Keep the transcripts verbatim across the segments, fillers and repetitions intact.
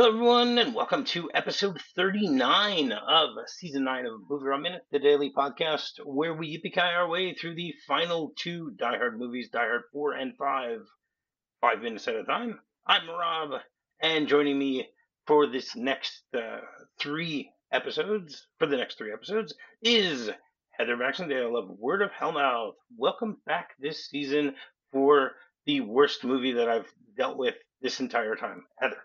Hello, everyone, and welcome to episode thirty-nine of season nine of Movie Around Minute, the daily podcast where we yippee our way through the final two Die Hard movies, Die Hard four and five, five minutes at a time. I'm Rob, and joining me for this next uh, three episodes, for the next three episodes, is Heather Baxendale of Word of Hellmouth. Welcome back this season for the worst movie that I've dealt with this entire time. Heather.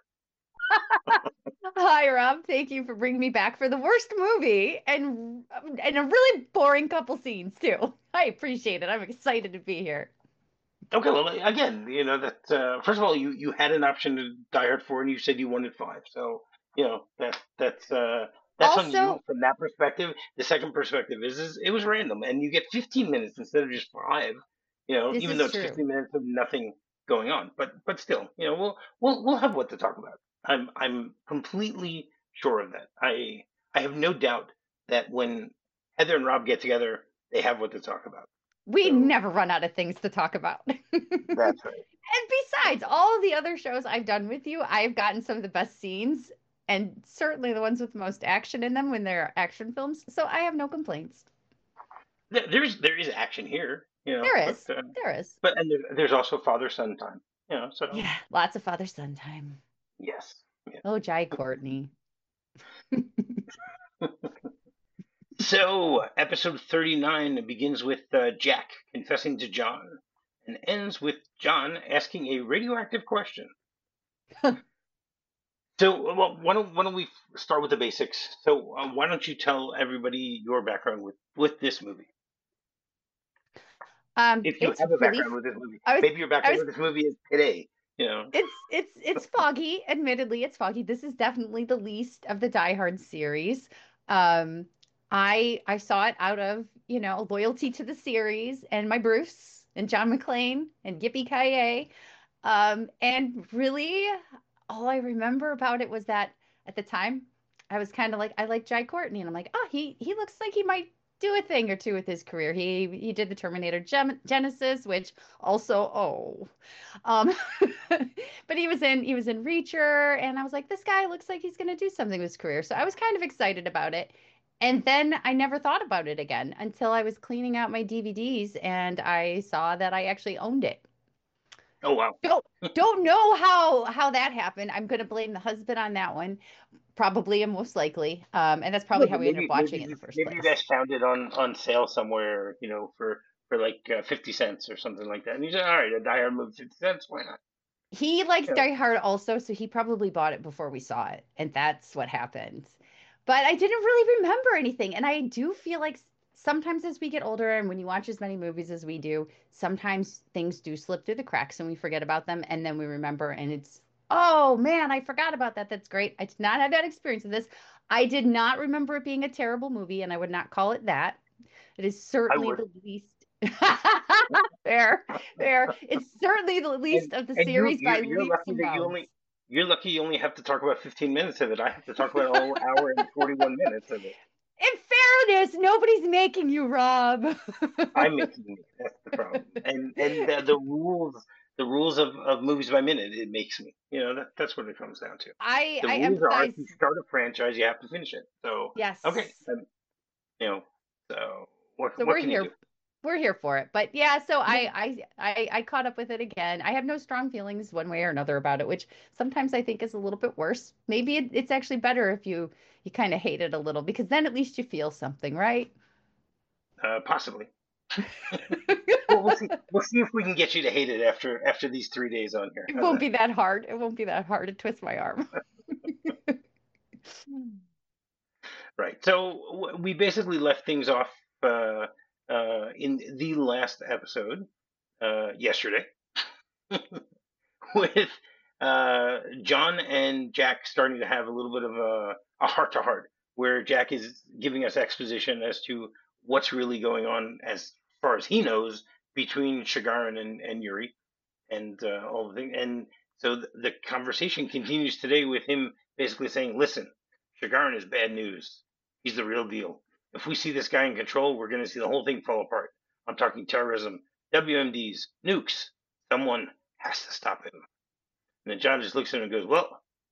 Hi, Rob. Thank you for bringing me back for the worst movie and and a really boring couple scenes too. I appreciate it. I'm excited to be here. Okay, well, again, you know that uh, first of all, you you had an option to Die Hard four, and you said you wanted five. So you know that that's uh, that's on you Also, from that perspective. The second perspective is is it was random, and you get fifteen minutes instead of just five. You know, this even though is it's true. fifteen minutes of nothing going on, but but still, you know, we'll we'll we'll have what to talk about. I'm I'm completely sure of that. I I have no doubt that when Heather and Rob get together, they have what to talk about. We So never run out of things to talk about. that's right. And besides, all of the other shows I've done with you, I've gotten some of the best scenes and certainly the ones with the most action in them when they're action films. So I have no complaints. There- There's there is action here, you know, There but is. uh, There is. but and there, there's also father son time, you know. So Yeah, lots of father-son time. yes, yeah. Oh, Jai Courtney. So episode thirty-nine begins with uh, Jack confessing to John, and ends with John asking a radioactive question. So well, why don't why don't we start with the basics? So uh, why don't you tell everybody your background with with this movie, Um, if you it's have a really background with this movie? I was Maybe your I background was with this movie is today, you know. it's it's it's foggy. Admittedly, it's foggy. This is definitely the least of the Die Hard series. Um, I I saw it out of, you know, loyalty to the series and my Bruce and John McClane and Yippee Ki Um, and really, all I remember about it was that at the time, I was kind of like, I like Jai Courtney, and I'm like, oh, he he looks like he might do a thing or two with his career. He he did the Terminator Gem Genesis, which also, oh, um, but he was in he was in Reacher, and I was like, this guy looks like he's gonna do something with his career. So I was kind of excited about it. And then I never thought about it again until I was cleaning out my D V Ds and I saw that I actually owned it. Oh wow. Don't don't know how how that happened. I'm going to blame the husband on that one, probably and most likely. Um, and that's No, probably how but we ended up maybe maybe watching it in the you first maybe you guys place. found it on on sale somewhere, you know, for for like uh, fifty cents or something like that. And you said, all right, a Die Hard movie, fifty cents, why not? He likes You know, Die Hard also, so he probably bought it before we saw it, and that's what happened. But I didn't really remember anything, and I do feel like sometimes as we get older and when you watch as many movies as we do, sometimes things do slip through the cracks and we forget about them, and then we remember, and it's, oh man, I forgot about that. That's great. I did not have that experience of this. I did not remember it being a terrible movie, and I would not call it that. It is I certainly would. the least. Fair, fair. It's certainly the And least of the and you series you're by you're leaps lucky and that you bounds. only you're lucky you only have to talk about fifteen minutes of it. I have to talk about a whole hour and forty-one minutes of it. In fairness, nobody's making you, Rob. I'm making it. That's the problem. And and the, the rules the rules of, of movies by minute, it makes me. You know, that that's what it comes down to. I The I rules are if empathize. you start a franchise, you have to finish it. So okay, Yes. um, you know, so what So what we're can you here. do? We're here for it. But yeah, so Yeah, I I I I caught up with it again. I have no strong feelings one way or another about it, which sometimes I think is a little bit worse. Maybe it, it's actually better if you you kind of hate it a little because then at least you feel something, right? uh, possibly. Well, we'll see. We'll see if we can get you to hate it after after these three days on here. It How's won't that? be that hard. It won't be that hard to twist my arm. Right. So w- we basically left things off uh, uh, in the last episode uh, yesterday with uh, John and Jack starting to have a little bit of a a heart to heart, where Jack is giving us exposition as to what's really going on as far as he knows between Shagarin and, and Yuri and uh, all the things. And so th- the conversation continues today with him basically saying, "Listen, Shagarin is bad news. He's the real deal. If we see this guy in control, we're going to see the whole thing fall apart. I'm talking terrorism, W M Ds, nukes. Someone has to stop him." And then John just looks at him and goes, "Well,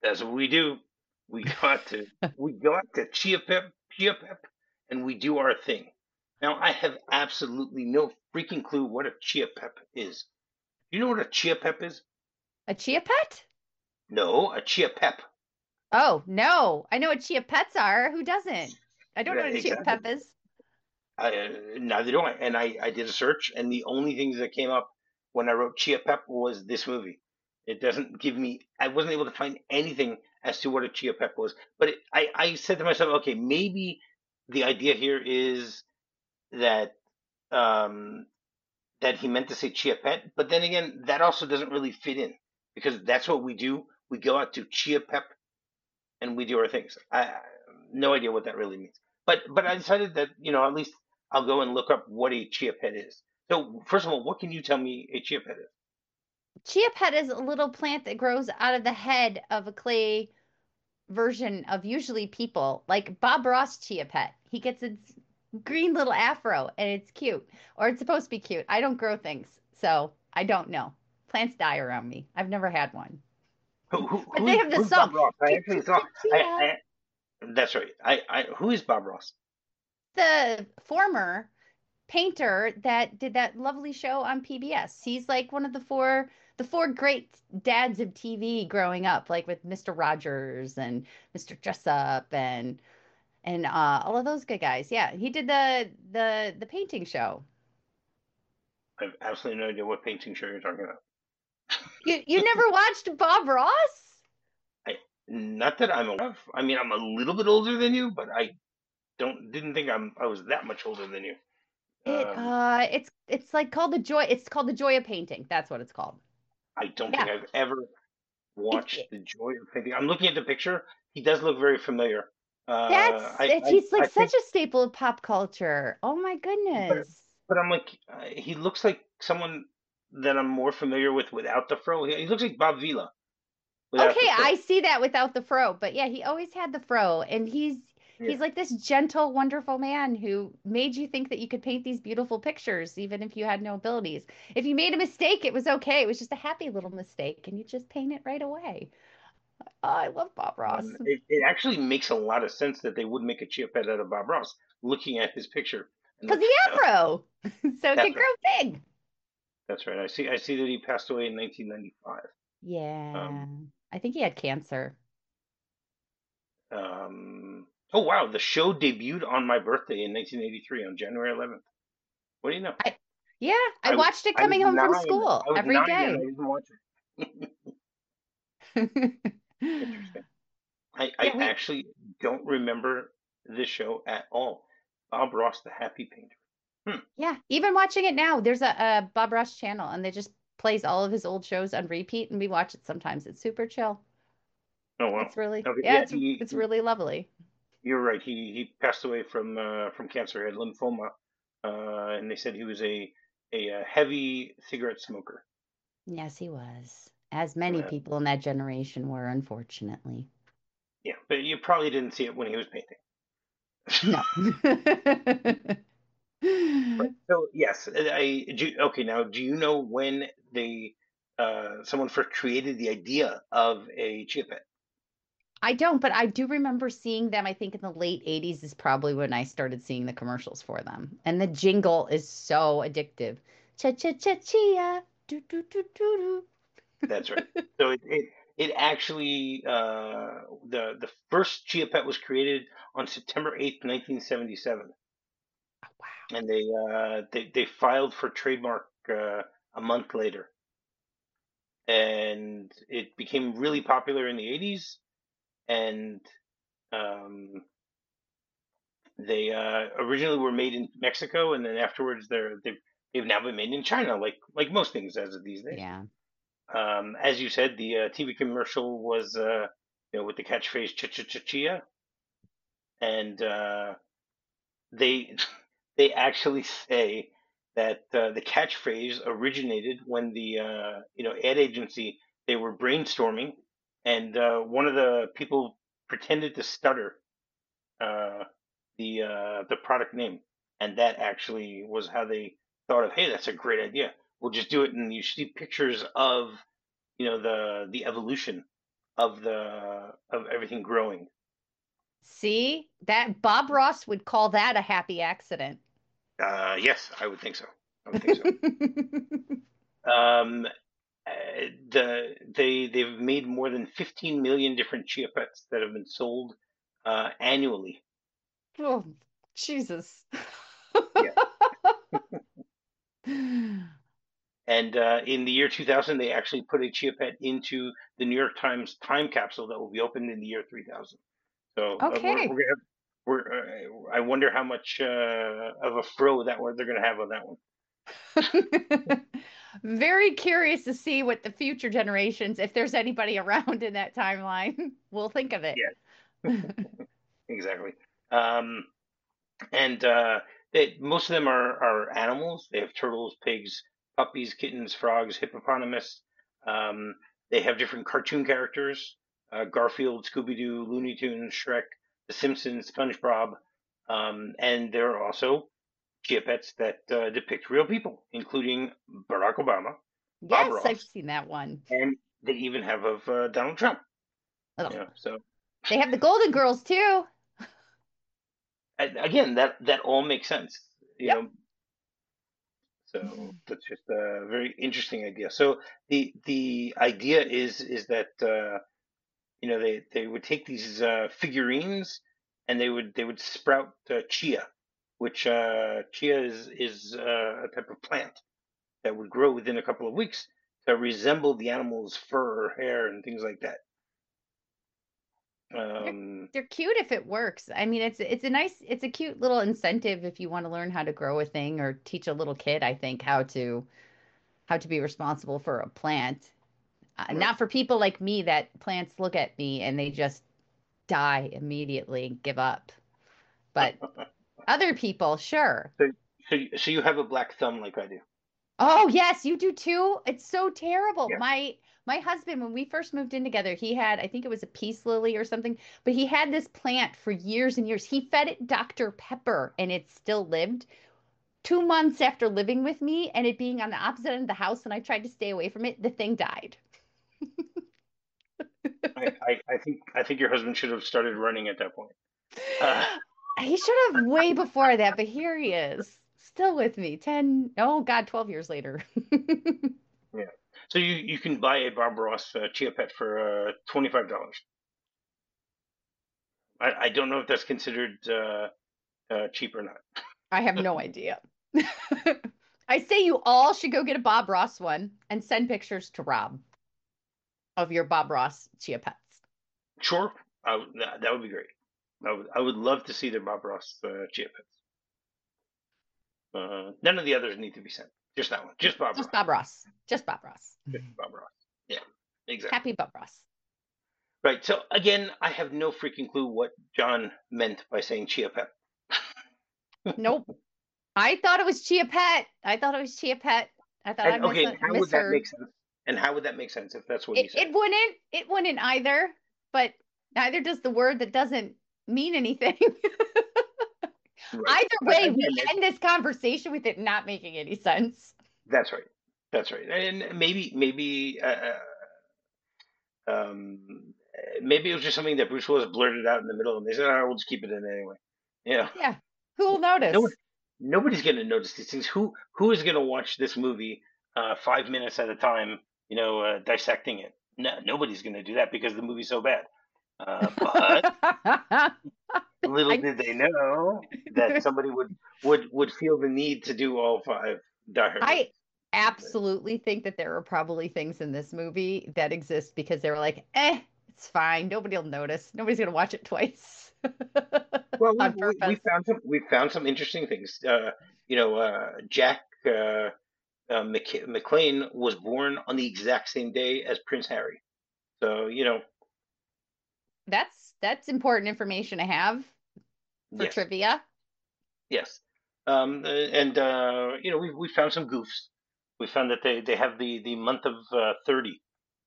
That's what we do. We go out to we go out to Chia Pep, Chia Pep, and we do our thing. Now, I have absolutely no freaking clue what a Chia Pep is. Do you know what a Chia Pep is? A chia pet? No, a Chia Pep. Oh, no. I know what chia pets are. Who doesn't? I don't know Yeah, what a chia exactly. pet is. I, uh, neither do I. And I, I did a search, and the only things that came up when I wrote Chia Pep was this movie. It doesn't give me. I wasn't able to find anything as to what a Chia Pep was. But it, I, I said to myself, okay, maybe the idea here is that um, that he meant to say Chia Pet. But then again, that also doesn't really fit in because that's what we do. We go out to Chia Pep and we do our things. I, I no idea what that really means. But but I decided that you know at least I'll go and look up what a chia pet is. So first of all, what can you tell me a chia pet is? Chia pet is a little plant that grows out of the head of a clay version of usually people, like Bob Ross chia pet. He gets its green little afro and it's cute, or it's supposed to be cute. I don't grow things, so I don't know. Plants die around me. I've never had one. Who, who But they who's have this who's Bob song, Ross? I chia, actually chia, saw. chia, I, chia. I that's right. I, I who is Bob Ross? The former painter that did that lovely show on P B S. He's like one of the four the four great dads of T V growing up, like with Mister Rogers and Mister Jessup and and uh, all of those good guys. Yeah, he did the the the painting show. I have absolutely no idea what painting show you're talking about. You you never watched Bob Ross? I not that I'm aware of. I mean, I'm a little bit older than you, but I don't didn't think I'm I was that much older than you. It Um, uh it's it's like called the joy it's called the joy of painting. That's what it's called. I don't Yeah. think I've ever It, watched it the joy of painting. I'm looking at the picture. He does look very familiar. Uh, that's I, it's I, he's like I such think, a staple of pop culture. Oh my but, goodness. but I'm like, uh, he looks like someone that I'm more familiar with without the fro. He, he looks like Bob Vila without Okay, the I fro. see that without the fro, but yeah, he always had the fro, and he's Yeah. he's like this gentle, wonderful man who made you think that you could paint these beautiful pictures even if you had no abilities. If you made a mistake, it was okay. It was just a happy little mistake, and you just paint it right away. Oh, I love Bob Ross. Um, it, it actually makes a lot of sense that they would make a chip head out of Bob Ross. Looking at his picture and Because like, the afro, so it can that's grow right, big. that's right. I see, I see that he passed away in nineteen ninety-five. Yeah, Um, I think he had cancer. um, oh wow, the show debuted on my birthday in nineteen eighty-three on January eleventh. What do you know? I yeah, I I was watched it I was coming home from nine. school I was every nine and I day. didn't watch it. Interesting. I, I Yeah, we actually don't remember this show at all. Bob Ross, the Happy Painter. Hmm. Yeah, even watching it now, there's a, a Bob Ross channel and they just plays all of his old shows on repeat and we watch it sometimes. It's super chill. Oh wow. It's really, Okay, yeah, yeah, it's he, it's he really lovely. you're right. He he passed away from uh, from cancer. He had lymphoma, uh, and they said he was a a, uh heavy cigarette smoker. Yes, he was. As many Uh, people in that generation were, unfortunately. yeah, but you probably didn't see it when he was painting. No. Right. So yes, I do, okay. Now, do you know when they uh, someone first created the idea of a chia pet? I don't, but I do remember seeing them. I think in the late eighties is probably when I started seeing the commercials for them. And the jingle is so addictive. Cha cha cha chia. Do do do do That's right. do. So it it, it actually uh, the the first chia pet was created on September eighth, nineteen seventy seven, Oh, wow. and they uh, they they filed for trademark uh, a month later, and it became really popular in the eighties, and um, they uh, originally were made in Mexico, and then afterwards they're they've they've now been made in China, like like most things as of these days. Yeah. Um, as you said, the uh, T V commercial was uh, you know with the catchphrase "cha cha cha chia," and uh, they they actually say that uh, the catchphrase originated when the uh, you know ad agency they were brainstorming, and uh, one of the people pretended to stutter uh, the uh, the product name, and that actually was how they thought of, hey, that's a great idea. We'll just do it, and you see pictures of you know the the evolution of the of everything growing. See, that Bob Ross would call that a happy accident. Uh, yes, I would think so. I would think so. Um, uh, the they they've made more than fifteen million different chia pets that have been sold uh, annually. Oh, Jesus. Yeah. And uh, in the year two thousand, they actually put a chia pet into the New York Times time capsule that will be opened in the year three thousand. So uh, we're Okay. we're gonna we're uh, I wonder how much uh, of a fro that one they're gonna have on that one. Very curious to see what the future generations, if there's anybody around in that timeline, will think of it. Yeah, exactly. Um, and uh, they, most of them are are animals. They have turtles, pigs, puppies, kittens, frogs, hippopotamus. Um, they have different cartoon characters: uh, Garfield, Scooby Doo, Looney Tunes, Shrek, The Simpsons, SpongeBob, um, and there are also chia pets that uh, depict real people, including Barack Obama, Bob Yes, I've Ross, seen that one. and they even have of uh, Donald Trump. Ugh. Yeah, so They have the Golden Girls too. a- again, that that all makes sense. You Yep. know, so that's just a very interesting idea. So the the idea is is that uh, you know they they would take these uh, figurines and they would they would sprout uh, chia, which uh, chia is is uh, a type of plant that would grow within a couple of weeks to resemble the animal's fur or hair and things like that. They're Um, they're cute if it works. I mean, it's it's a nice, it's a cute little incentive if you want to learn how to grow a thing or teach a little kid, I think, how to how to be responsible for a plant. Uh, right. not for people like me that plants look at me and they just die immediately, give up. But other people, sure. So, so, so you have a black thumb like I do. Oh, yes, you do too. It's so terrible. Yeah. My my husband, when we first moved in together, he had, I think it was a peace lily or something, but he had this plant for years and years. He fed it doctor Pepper and it still lived. Two months after living with me and it being on the opposite end of the house, and I tried to stay away from it, the thing died. I, I, I think I think your husband should have started running at that point. Uh, He should have way before that, but here he is, still with me. ten, oh God, twelve years later. yeah. So you, you can buy a Bob Ross uh, Chia Pet for uh, twenty five dollars. I, I don't know if that's considered uh, uh, cheap or not. I have no idea. I say you all should go get a Bob Ross one and send pictures to Rob of your Bob Ross Chia Pets. Sure, I, would- that, that would be great. I would I would love to see the Bob Ross uh, Chia Pets. Uh, none of the others need to be sent. Just that one. Just Bob Just Ross. Bob Ross. Just Bob Ross. Just Bob Ross. Yeah, exactly. Happy Bob Ross. Right. So again, I have no freaking clue what John meant by saying Chia Pet. Nope. I thought it was Chia Pet. I thought it was Chia Pet. I thought I And mis okay, and how would that misheard. make sense? And how would that make sense if that's what he It said? it wouldn't it wouldn't either, but neither does the word that doesn't mean anything. Right. Either A- way, we Again, it, end this conversation with it not making any sense. that's right. That's right. And maybe maybe uh, um, maybe it was just something that Bruce Willis blurted out in the middle, and they said, "Oh, we'll just keep it in anyway." You know, Yeah. Who will no one, notice? nobody's going to notice these things. Who who is going to watch this movie uh, five minutes at a time? You know, uh, dissecting it. No, nobody's going to do that because the movie's so bad. Uh, but little I did they know that somebody would would would feel the need to do all five Die Hard I movies. absolutely think that there are probably things in this movie that exist because they were like, eh, it's fine. Nobody will notice. Nobody's gonna watch it twice Well, we on we, we purpose. found some we found some interesting things. Uh, you know, uh, Jack uh, uh, Mc, McClane was born on the exact same day as Prince Harry. So you know, That's that's important information to have for yes, trivia. yes. Um, uh, and uh, you know, we we found some goofs. We found that they they have the the month of uh, thirty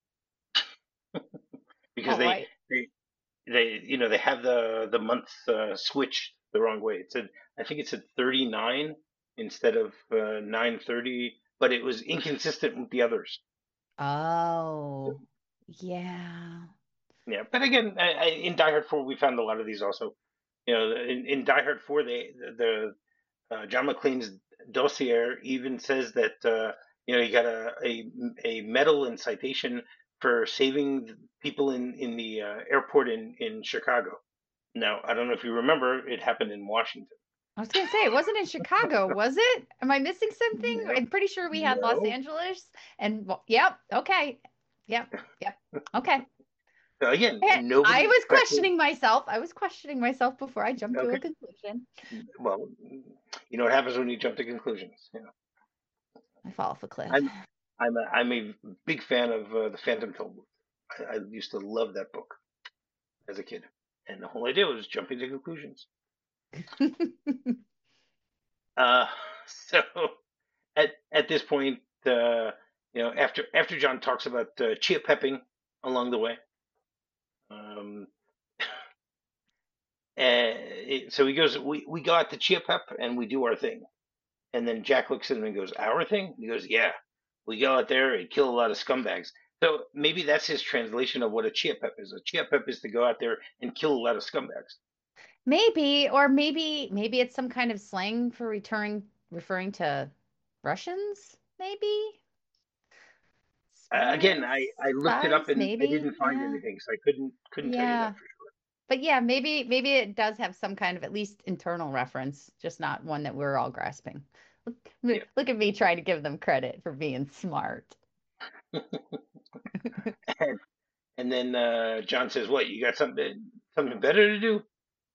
because All they right. they they you know they have the the months uh, switched the wrong way. It said I think it said thirty-nine instead of uh, nine thirty, but it was inconsistent with the others. Oh, yeah. Yeah, but again, I, I, in Die Hard four, we found a lot of these also. You know, in, in Die Hard four, they the uh, John McClane's dossier even says that uh, you know he got a, a a medal and citation for saving people in in the uh, airport in in Chicago. Now, I don't know if you remember, it happened in Washington. I was gonna say it wasn't in Chicago, was it? Am I missing something? No, I'm pretty sure we had Los no. Angeles and well, yep, okay. Yep, yep. Okay. So again, I I nobody was expected. questioning myself. I was questioning myself before I jumped to Okay, a conclusion. well, you know what happens when you jump to conclusions. You know, I fall off a cliff. I'm I'm a, I'm a big fan of uh, the Phantom Tollbooth. I, I used to love that book as a kid, and the whole idea was jumping to conclusions. Uh, so at at this point, uh, you know, after after John talks about uh, chia pepping along the way, um, and it, so he goes, we we go out to chia pep and we do our thing, and then Jack looks at him and goes, our thing. He goes, yeah, we go out there and kill a lot of scumbags. So maybe that's his translation of what a chia pep is. A chia pep is to go out there and kill a lot of scumbags. Maybe, or maybe maybe it's some kind of slang for returning referring to Russians, maybe? Uh, again, I, Spies? I looked it up Spies, and I maybe. didn't find Yeah. anything, so I couldn't couldn't tell you that Yeah. for But yeah, maybe maybe it does have some kind of at least internal reference, just not one that we're all grasping. Look, sure. look at me trying to give them credit for being smart. Yeah. And, and then uh, John says, "What? You got something something better to do?"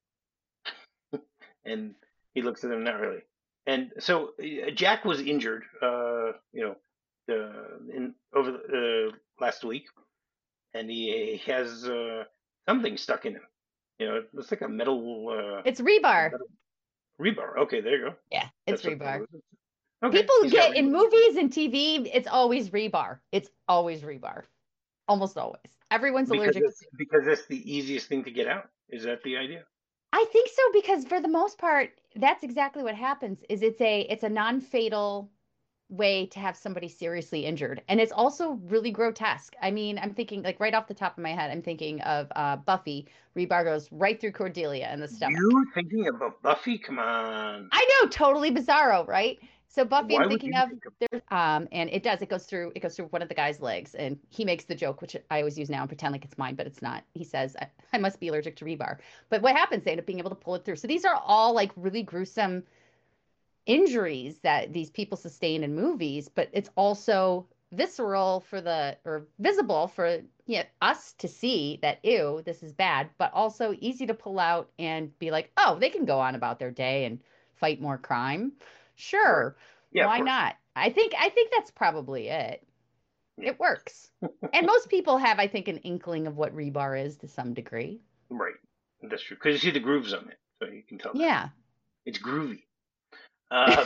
And he looks at him, not really. And so uh, Jack was injured, uh, you know, uh, in over the uh, last week, and he has uh, something stuck in him. You know, it looks like a metal, uh, It's rebar. metal rebar. Okay, there you go. Yeah, it's That's what that rebar. was. Okay, People he's got get in rebar. movies and T V, it's always rebar. It's always rebar. Almost always. Everyone's Because allergic to it's because that's the easiest thing to get out. Is that the idea? I think so because for the most part, that's exactly what happens is it's a it's a non-fatal way to have somebody seriously injured. And it's also really grotesque. I mean, I'm thinking like right off the top of my head, I'm thinking of uh Buffy. Rebar goes right through Cordelia in the stomach. You thinking about Buffy? Come on. I know, totally bizarro, right? So Buffy, I'm Why would thinking you of think of? there's um, and it does. It goes through. It goes through one of the guy's legs, and he makes the joke, which I always use now and pretend like it's mine, but it's not. He says, "I, I must be allergic to rebar." But what happens? They end up being able to pull it through. So these are all like really gruesome injuries that these people sustain in movies, but it's also visceral for the or visible for you know, us to see that ew, this is bad, but also easy to pull out and be like, oh, they can go on about their day and fight more crime. Right. Sure, Yeah, of why course. not? I think I think that's probably it. Yeah. It works. And most people have, I think, an inkling of what rebar is to some degree. Right. That's true. Because you see the grooves on it, so you can tell that Yeah. it's groovy. Uh,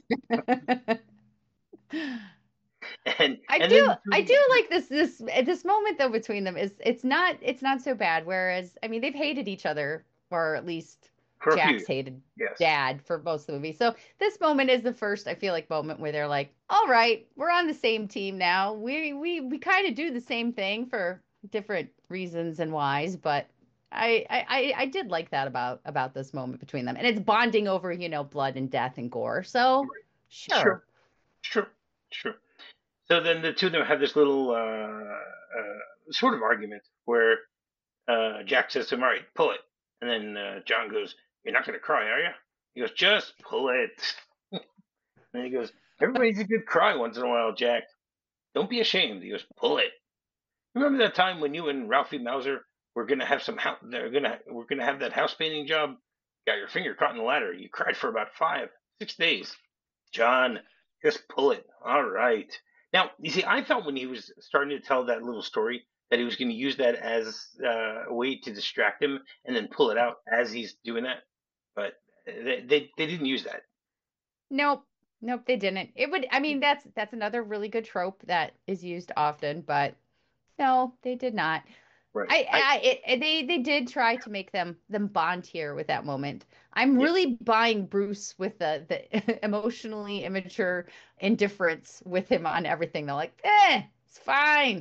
and I and do then the two I of do them. like this this this moment though between them is it's not it's not so bad. Whereas I mean they've hated each other, or at least For a few Jack's years. hated Yes. Dad for most of the movie. So this moment is the first I feel like moment where they're like, all right, we're on the same team now. We we we kind of do the same thing for different reasons and whys, but I, I I I did like that about about this moment between them. And it's bonding over, you know, blood and death and gore. So Right. Sure. sure. Sure. Sure. So then the two of them have this little uh, uh, sort of argument where uh, Jack says to him, "All right, pull it," and then uh, John goes, "You're not going to cry, are you?" He goes, "Just pull it." And he goes, "Everybody's a good cry once in a while, Jack. Don't be ashamed." He goes, "Pull it." Remember that time when you and Ralphie Mauser were gonna have some house? They're gonna we're gonna have that house painting job. Got your finger caught in the ladder. You cried for about five, six days. John, just pull it. All right. Now, you see, I thought when he was starting to tell that little story that he was going to use that as uh, a way to distract him and then pull it out as he's doing that. But they they, they didn't use that. Nope. Nope, they didn't. It would, I mean, that's that's another really good trope that is used often, but no, they did not. Right. I, I I it, it- they they did try to make them them bond here with that moment. I'm yeah. really buying Bruce with the the emotionally immature indifference with him on everything. They're like, eh, it's fine.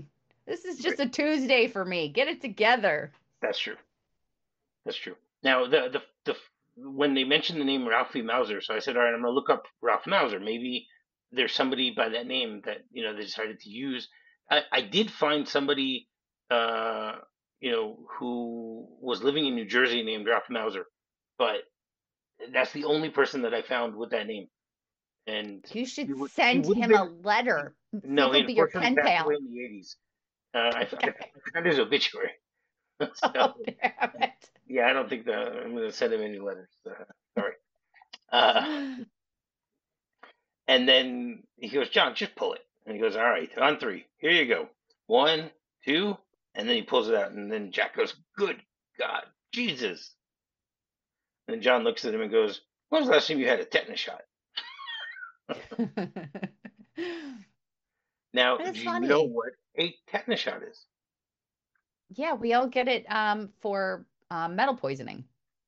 This is Right. just a Tuesday for me. Get it together. That's true. That's true. Now, the the the when they mentioned the name Ralphie Mauser, so I said, all right, I'm gonna look up Ralph Mauser. Maybe there's somebody by that name that you know they decided to use. I, I did find somebody, uh, you know, who was living in New Jersey named Ralph Mauser, but that's the only person that I found with that name, and You he should would he send would have him a been letter. See no, if he he'll be your unfortunately pen passed away pal. in the eighties. Uh, I, I, Okay. I found his obituary, so Oh, damn yeah, I don't think that I'm gonna send him any letters. Uh, sorry. Uh, it. and then he goes, John, just pull it. And he goes, all right, on three. Here you go. One, two, and then he pulls it out. And then Jack goes, good God, Jesus. And John looks at him and goes, when was the last time you had a tetanus shot? Now, That do is you know funny. what a tetanus shot is? Yeah, we all get it um for um, metal poisoning.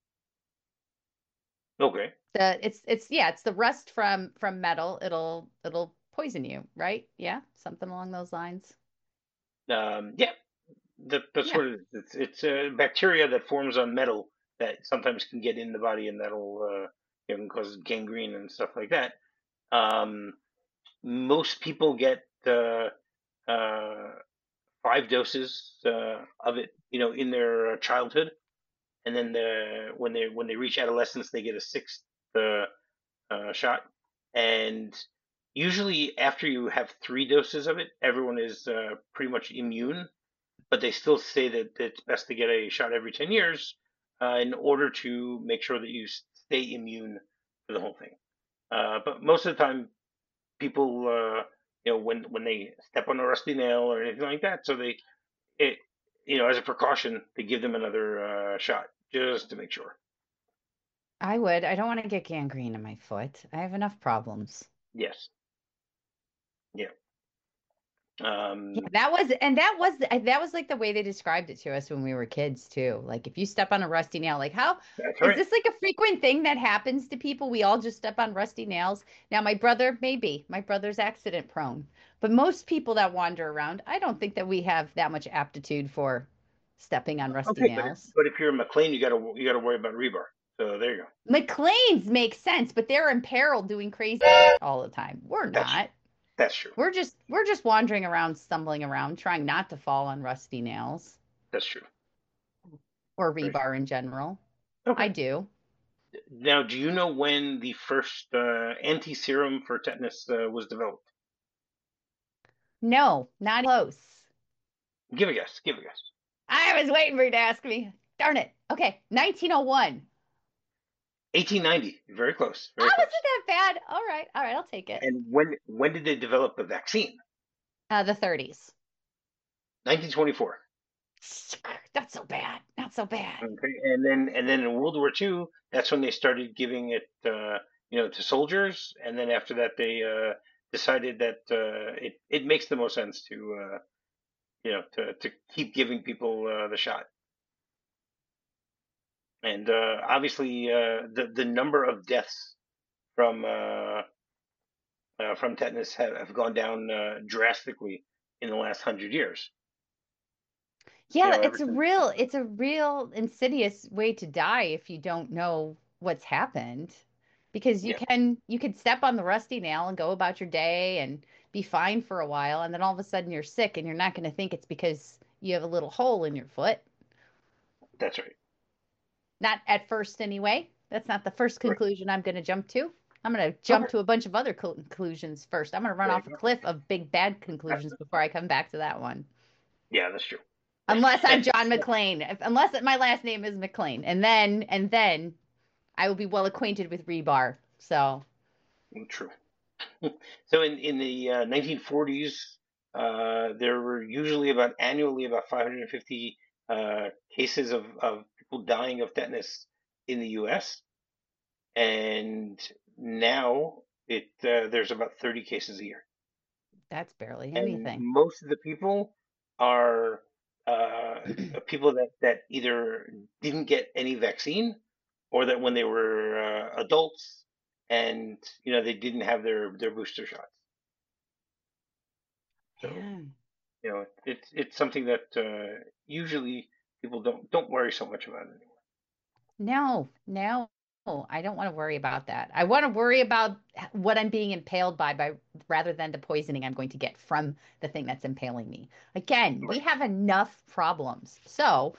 Okay. The it's it's yeah, it's the rust from from metal. It'll it'll poison you, right? Yeah, something along those lines. Um, yeah, that, that's Yeah. what it is. It's, it's a bacteria that forms on metal that sometimes can get in the body and that'll uh, you know, can cause gangrene and stuff like that. Um, most people get uh, uh, five doses uh, of it, you know, in their uh, childhood, and then the, when they when they reach adolescence, they get a sixth uh, uh, shot. And usually, after you have three doses of it, everyone is uh, pretty much immune. But they still say that it's best to get a shot every ten years uh, in order to make sure that you stay immune to the whole thing. Uh, but most of the time, people, uh, you know, when when they step on a rusty nail or anything like that, so they it, you know, as a precaution, they give them another uh, shot just to make sure. I would. I don't want to get gangrene in my foot. I have enough problems. Yes. Yeah. Yeah, Um, that was, and that was, that was like the way they described it to us when we were kids too. Like if you step on a rusty nail, like how that's is right. this like a frequent thing that happens to people? We all just step on rusty nails. Now, my brother, maybe my brother's accident prone, but most people that wander around, I don't think that we have that much aptitude for stepping on rusty Okay, but if, nails. but if you're McLean, you gotta you gotta worry about rebar. So there you go. McLean's make sense, but they're in peril doing crazy all the time. We're That's true. not. That's true. We're just we're just wandering around, stumbling around, trying not to fall on rusty nails That's true. or Very true. rebar in general. I Okay. do. Now, do you know when the first uh, anti-serum for tetanus uh, was developed? No, not close. Give a guess. Give a guess. I was waiting for you to ask me. Darn it. Okay, nineteen oh one. eighteen ninety. Very close. Very Oh, close. isn't that bad? All right, all right, I'll take it. And when when did they develop the vaccine? Uh, the thirties. nineteen twenty-four. Not so bad. Not so bad. Okay, and then and then in World War Two, that's when they started giving it, uh, you know, to soldiers, and then after that, they uh, decided that uh, it it makes the most sense to uh, you know to to keep giving people uh, the shot, and uh, obviously uh, the the number of deaths from uh, uh, from tetanus have, have gone down uh, drastically in the last hundred years. You Yeah, know, ever it's a since. real, it's a real insidious way to die if you don't know what's happened. Because you Yeah, can you could step on the rusty nail and go about your day and be fine for a while, and then all of a sudden you're sick and you're not going to think it's because you have a little hole in your foot. that's right. Not at first anyway. That's not the first Right. conclusion I'm going to jump to. I'm going to jump Okay. to a bunch of other conclusions first. I'm going to run There you off a go. cliff of big bad conclusions before I come back to that one. Yeah, that's true. Unless I'm John McClane, if, unless my last name is McClane, and then and then I will be well acquainted with rebar. So True. So in in the uh, nineteen forties, uh, there were usually about annually about five hundred fifty uh, cases of, of people dying of tetanus in the U S. And now it uh, there's about thirty cases a year, that's barely and anything. most of the people are uh, people that that either didn't get any vaccine or that when they were uh, adults and you know they didn't have their their booster shots. So Yeah. You know, it's it's something that uh, usually people don't don't worry so much about anymore. No, no, I don't want to worry about that. I want to worry about what I'm being impaled by, by rather than the poisoning I'm going to get from the thing that's impaling me. Again, we Right. have enough problems. So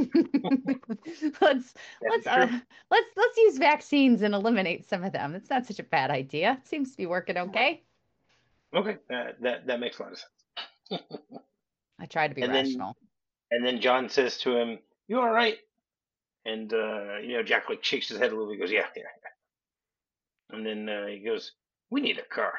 let's That let's is true. uh, let's let's use vaccines and eliminate some of them. It's not such a bad idea. It seems to be working Right. okay. Okay. That that that makes a lot of sense. I try to be And then rational. and then John says to him, "You all right?" And uh, you know, Jack like shakes his head a little bit. He goes, "Yeah, yeah." And then uh, he goes, "We need a car."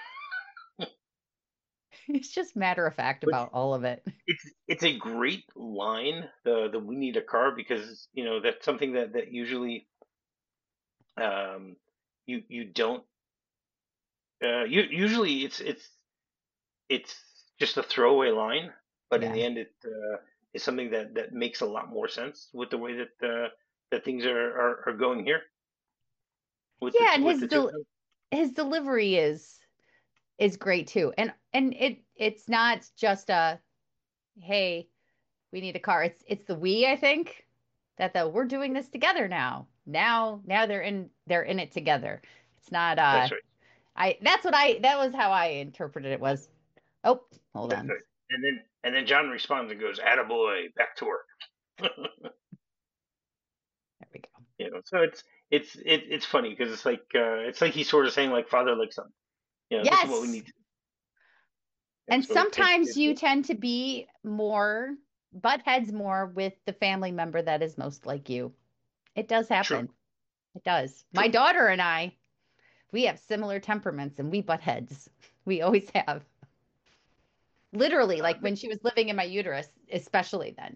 It's just matter of fact Which about all of it. it's it's a great line, the the "we need a car," because you know that's something that that usually um you you don't uh you usually it's it's it's just a throwaway line, but in Yeah. the end it uh, is something that that makes a lot more sense with the way that uh, that things are, are are going here with the Yeah, and with his the two of del them. his delivery is is great too. And and it it's not just a hey, we need a car. It's it's the we, I think, that the we're doing this together now. Now now they're in they're in it together. It's not uh That's right. I that's what I that was how I interpreted it was. Oh, hold That's on. right. And then and then John responds and goes, "Attaboy, back to work." There we go. You know, so it's it's it, it's funny because it's like uh, it's like he's sort of saying like father like son. You know, this is what we Yes. need to do. You know, And so it, it, sometimes it you tend to be more butt heads more with the family member that is most like you. It does true, happen. It does. My true. daughter and I, we have similar temperaments and we butt heads. We always have. Literally, Uh, like when she was living in my uterus, especially then.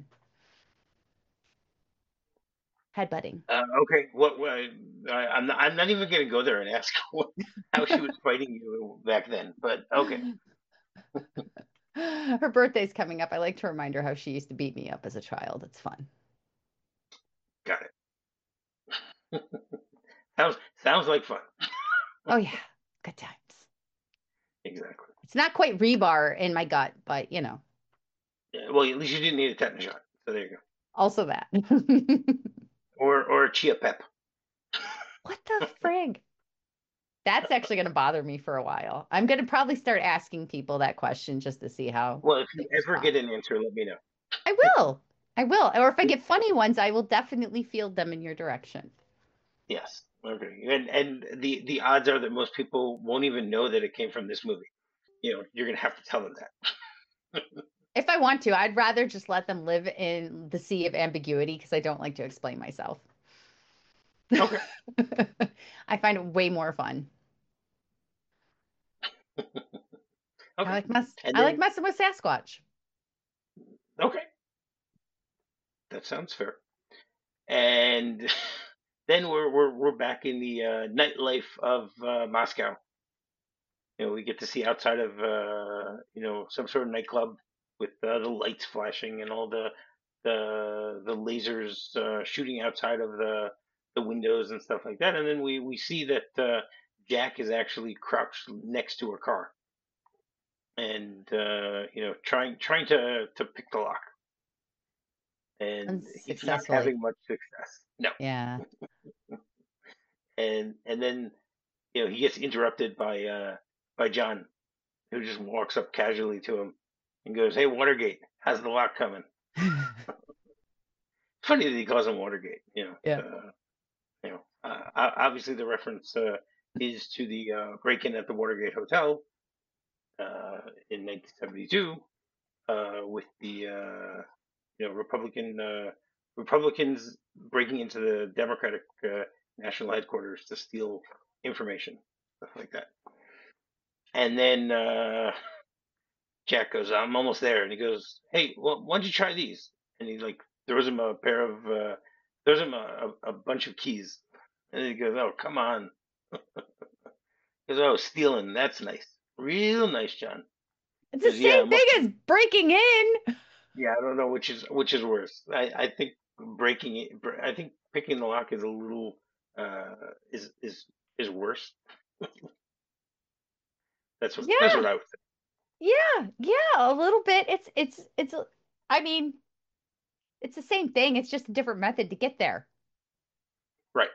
Headbutting. uh, okay, what, what I, I'm not, I'm not even gonna go there and ask what, how she was fighting you back then, but okay, Her birthday's coming up. I like to remind her how she used to beat me up as a child. It's fun. got it. sounds sounds like fun. Oh yeah, good times. Exactly. It's not quite rebar in my gut, but you know, Yeah, well, at least you didn't need a tetanus shot, so there you go, also that. or or a chia pep. What the frig? That's actually going to bother me for a while. I'm going to probably start asking people that question just to see how Well, if they you ever respond. get an answer, let me know. I will. I will. Or if I get funny ones, I will definitely field them in your direction. Yes. Okay. And and the the odds are that most people won't even know that it came from this movie. You know, you're gonna have to tell them that. If I want to, I'd rather just let them live in the sea of ambiguity because I don't like to explain myself. Okay. I find it way more fun. I Okay. like mess And I like then messing with Sasquatch. okay, that sounds fair. And then we're we're we're back in the uh, nightlife of uh, Moscow. You know, we get to see outside of uh, you know some sort of nightclub with uh, the lights flashing and all the the the lasers uh, shooting outside of the the windows and stuff like that. And then we we see that uh, Jack is actually crouched next to a car and uh, you know trying trying to to pick the lock, and he's not Unsuccessfully. having much success. No, Yeah. and and then you know he gets interrupted by uh, by John, who just walks up casually to him and goes, "Hey, Watergate, how's the lock coming?" Funny that he calls him Watergate. You know, Yeah. uh, you know, uh, obviously the reference uh, is to the uh, break-in at the Watergate Hotel uh, in nineteen seventy-two uh, with the uh, you know Republican uh, Republicans breaking into the Democratic uh, national headquarters to steal information, stuff like that. And then uh, Jack goes, "I'm almost there," and he goes, "Hey, well, why don't you try these?" And he like throws him a pair of uh, throws him a, a, a bunch of keys, and he goes, "Oh, come on." He goes, "Oh, stealing, that's nice, real nice, John." It's He the goes, "Yeah, same it must thing be." as breaking in. Yeah, I don't know which is which is worse. I, I think breaking it. br- I think picking the lock is a little uh is is is worse. That's what that's Yeah. what I would say. Yeah, yeah, a little bit. It's it's it's I mean, it's the same thing. It's just a different method to get there. Right.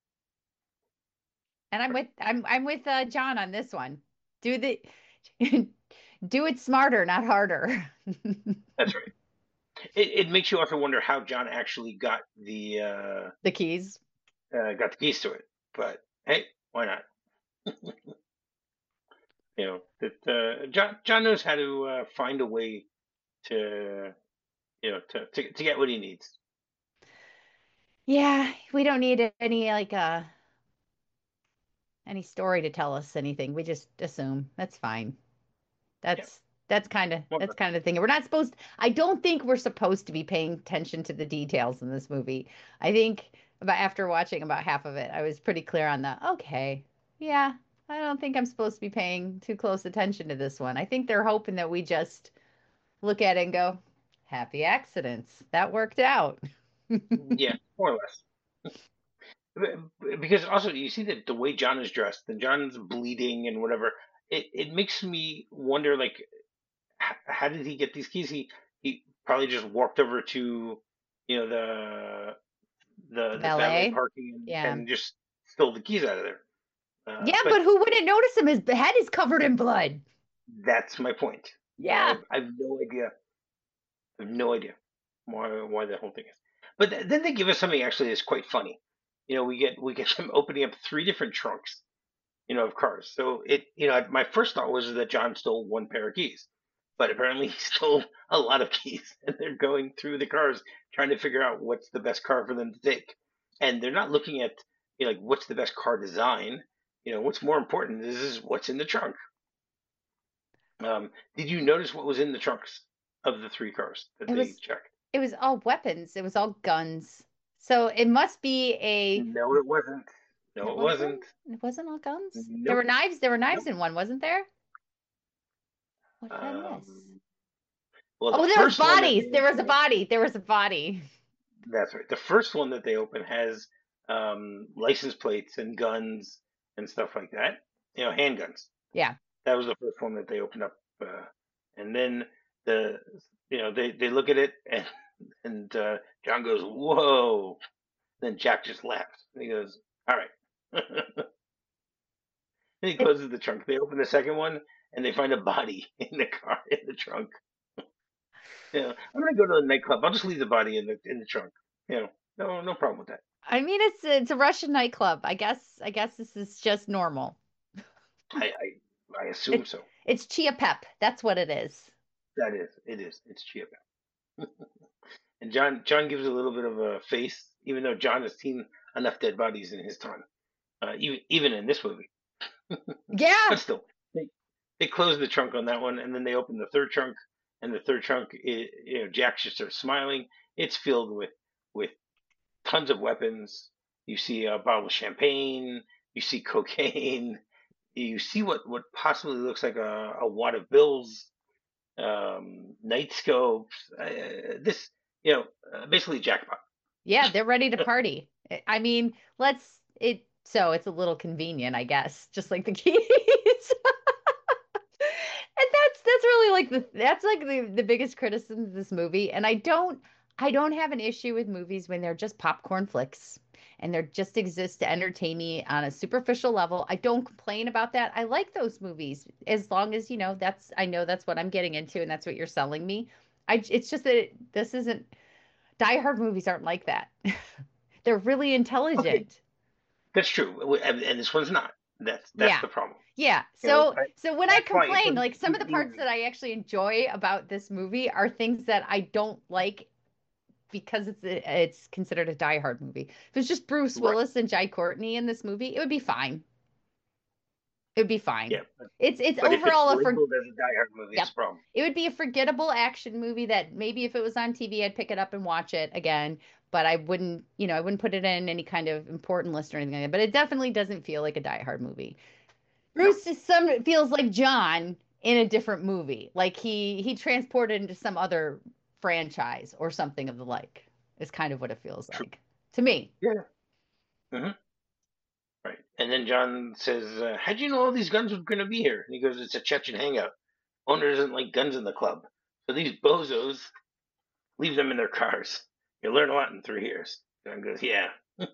And I'm Right. with I'm I'm with uh, John on this one. Do the do it smarter, not harder. That's right. It, it makes you also wonder how John actually got the uh, The keys. uh, got the keys to it. But hey, why not? You know that uh, John John knows how to uh, find a way to you know to, to to get what he needs. Yeah, we don't need any like uh any story to tell us anything. We just assume. That's fine. Yeah. That's that's kind of Well, that's kind of the thing. We're not supposed I don't think we're supposed to be paying attention to the details in this movie. I think about after watching about half of it, I was pretty clear on that. Okay. Yeah, I don't think I'm supposed to be paying too close attention to this one. I think they're hoping that we just look at it and go, happy accidents. That worked out. yeah, more or less. Because also you see that the way John is dressed and John's bleeding and whatever, it, it makes me wonder like h- how did he get these keys? He he probably just walked over to you know the the the valet Valet. parking and, Yeah. and just stole the keys out of there. Uh, Yeah, but but who wouldn't notice him? His head is covered in blood. that's my point. I Yeah. have, I have no idea. I have no idea why why the whole thing is. But th- then they give us something actually that's quite funny. You know, we get we get them opening up three different trunks, you know, of cars. So it, you know, my first thought was that John stole one pair of keys, but apparently he stole a lot of keys, and they're going through the cars trying to figure out what's the best car for them to take. And they're not looking at, you know, like what's the best car design. You know, what's more important is, is what's in the trunk. Um, did you notice what was in the trunks of the three cars that It they was checked? it was all weapons. It was all guns. So it must be a No, it wasn't. No, it it wasn't. wasn't it wasn't all guns. There were Nope. knives. There were knives Nope. in one, wasn't there? What did I miss? Um, well, the Oh, there was first one that bodies. they There was a opened up, body. There was a body. that's right. The first one that they open has um, license plates and guns and stuff like that. You know, handguns. Yeah. That was the first one that they opened up, uh, and then the you know they they look at it and and uh, John goes, "Whoa!" Then Jack just laughs. And he goes, "All right." And he It, closes the trunk. They open the second one and they find a body in the car in the trunk. You know, I'm gonna go to the nightclub. I'll just leave the body in the in the trunk. You know, no no problem with that. I mean, it's it's a Russian nightclub. I guess I guess this is just normal. I I, I assume It so. it's Chia Pep. That's what it is. That is, it is. It's Chia Pet. And John John gives a little bit of a face, even though John has seen enough dead bodies in his time, uh, even even in this movie. Yeah. But still, they they close the trunk on that one, and then they open the third trunk, and the third trunk, i you know, Jack just starts smiling. It's filled with with tons of weapons. You see a bottle of champagne. You see cocaine. You see what what possibly looks like a, a wad of bills, um, night scopes. Uh, this, you know, uh, basically jackpot. Yeah, they're ready to party. I I mean, let's it so it's a little convenient, I guess, just like the keys. And that's that's really like the that's like the the biggest criticism of this movie. And I don't I don't have an issue with movies when they're just popcorn flicks and they're just exist to entertain me on a superficial level. I don't complain about that. I like those movies as long as, you know, that's I know that's what I'm getting into and that's what you're selling me. I it's just that it, this isn't Die Hard movies aren't like that. They're really Okay, intelligent. that's true, and, and this one's not. That's that's Yeah. the problem. Yeah. You know, So I, so when I that's why it complain, doesn't like some of completely the parts that me. I actually enjoy about this movie are things that I don't like because it's a, it's considered a Die Hard movie. If it was just Bruce Right. Willis and Jai Courtney in this movie, it would be fine. It would be fine. Yeah. But, It's it's but if it's overall a for labeled as a Die Hard movie, yep. it's a problem. It would be a forgettable action movie that maybe if it was on T V, I'd pick it up and watch it again, but I wouldn't, you know, I wouldn't put it in any kind of important list or anything like that. But it definitely doesn't feel like a Die Hard movie. No. Bruce is some feels like John in a different movie. Like he he transported into some other franchise or something of the like. Is kind of what it feels True. like to me. Yeah. Hmm. Right. And then John says, uh, "How'd you know all these guns were going to be here?" And he goes, "It's a Chechen hangout." owner doesn't like guns in the club. So these bozos leave them in their cars. You learn a lot in three years. John goes, yeah.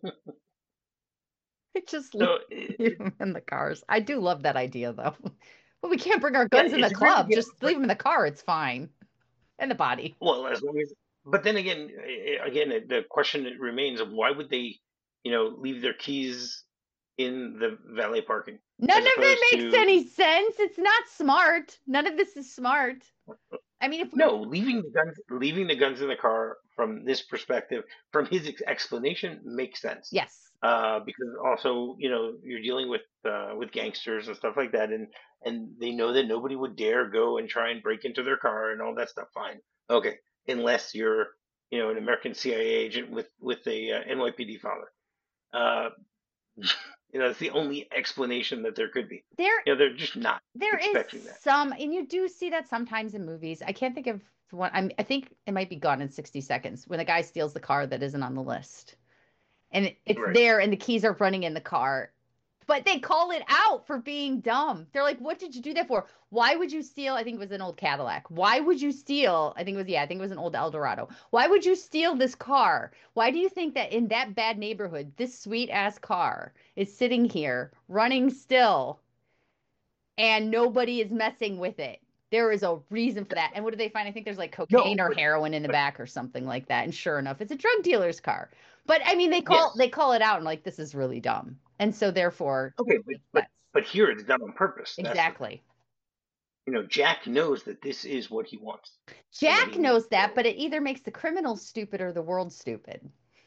Just leave So it, them in the cars. I do love that idea, though. Well, we can't bring our yeah, guns in the it's a great club. idea. Just But leave them in the car. It's fine. In the body. well, as long as, but then again, eh, again, the question remains of why would they, you know, leave their keys in the valet parking None as of opposed it makes to any sense. It's not smart. None of this is smart. I mean, if we, no leaving the guns leaving the guns in the car from this perspective, from his ex- explanation, makes sense. yes. Uh, because also, you know, you're dealing with uh, with gangsters and stuff like that, and and they know that nobody would dare go and try and break into their car and all that stuff. Fine, okay, unless you're, you know, an American C I A agent with with a uh, N Y P D father. Uh, you know, it's the only explanation that there could be. There You know, they're just not there is expecting that. some, and you do see that sometimes in movies. I can't think of one. I'm, I think it might be Gone in sixty Seconds when a guy steals the car that isn't on the list. And it's Right. there and the keys are running in the car. But they call it out for being dumb. They're like, what did you do that for? Why would you steal? I think it was an old Cadillac. Why would you steal? I think it was, yeah, I think it was an old Eldorado. Why would you steal this car? Why do you think that in that bad neighborhood, this sweet ass car is sitting here running still and nobody is messing with it? There is a reason for that. And what do they find? I think there's like No, cocaine or but heroin in the but back or something like that. And sure enough, it's a drug dealer's car. But I mean, they call yes, they call it out and like this is really dumb. And so therefore, okay, but but that's but here it's done on purpose. That's the thing. exactly. You know, Jack knows that this is what he wants and that Jack he needs knows to that, go. but it either makes the criminals stupid or the world stupid.